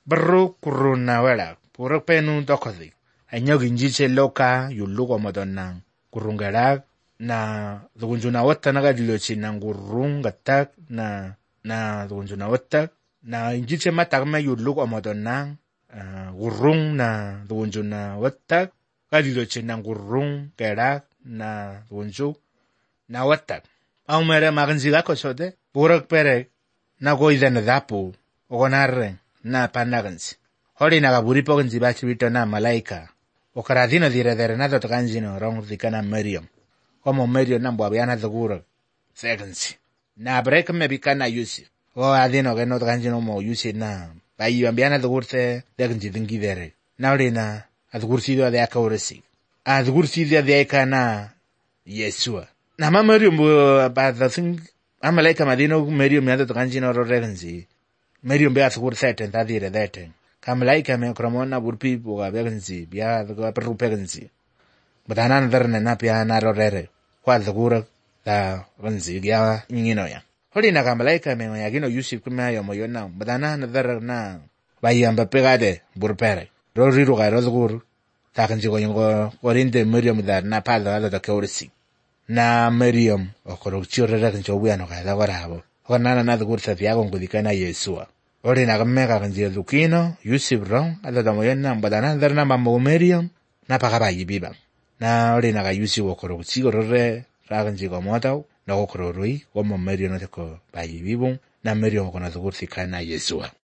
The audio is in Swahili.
Bru kuruna wela. Purok penu dokothi. Anyog injiche loka yuluko modonang. Kurungarak na dhugunjuna wata nagadiliochi na ngurungatak na dhugunjuna wata. Na injiche matakme yuluko modonang. Gurung na dhugunjuna wata. Gadiliochi na ngurung kerak na dhugunju na wata. Ang mere maganziga ko sode. Purok perek na goida na dapu. Ogonarre na panagansi. Hori nagaburipo ganzibachi vito na malaika. Okaradino dire na tokanjino rong dikana Miriam. Como Miriam nambo abiana dhugura. Segansi. Na break me bikana yusi. O adino que no tokanjino mo yusi na. Bayi ambiana dhugurte deganji dingi dere. Na hori na adhugursido de aka uresi. Adhugursido de aka na Yesua. Na ma Miriam ba the thing. Amalaika madino Miriam yado tokanjino ro regansi. Miriam be adhugur seten tadire deten. Kamalaika me kromona burpi buga begansi bia the perru pegansi badanan darna na pia na rorere kwa dhugura da gansi ya nyingino ya holi na kamalaika me yagino yusuf kuma yo moyona badanan darna bayamba pegade burpere roriru ga rodhur ta kanji go yingo orinde Miriam da na pala da kaurisi na Miriam okoro chirera kanjo buano ga da warabo onana na dhugur sa tiago ngudikana Yesua. Ori nagamega kanjia dukino, Yusuf rong, ada damoyena mbadana darna mambo Miriam, na pakabayi bibang. Na ori naga Yusuf okoro chigo rore, raganji gomotau, na okoro rui, gomo Miriam na teko bayi bibung, na Miriam okona thugur thika na Yesua.